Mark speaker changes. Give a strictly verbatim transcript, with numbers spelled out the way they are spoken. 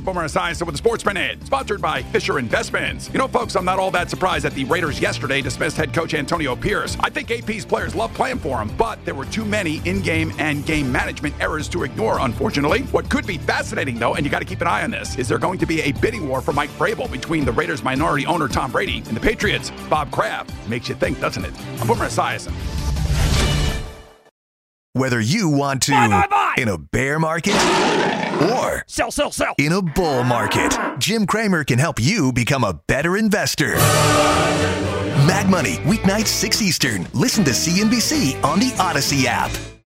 Speaker 1: Boomer Esiason with the Sports Minute, sponsored by Fisher Investments. You know, folks, I'm not all that surprised that the Raiders yesterday dismissed head coach Antonio Pierce. I think A P's players love playing for him, but there were too many in-game and game management errors to ignore, unfortunately. What could be fascinating, though, and you got to keep an eye on this, is there going to be a bidding war for Mike Vrabel between the Raiders' minority owner Tom Brady and the Patriots' Bob Kraft? Makes you think, doesn't it? I'm Boomer Esiason.
Speaker 2: Whether you want to
Speaker 3: buy, buy, buy.
Speaker 2: in a bear market or
Speaker 3: sell, sell, sell
Speaker 2: in a bull market, Jim Cramer can help you become a better investor. Mad Money, weeknights six Eastern. Listen to C N B C on the Odyssey app.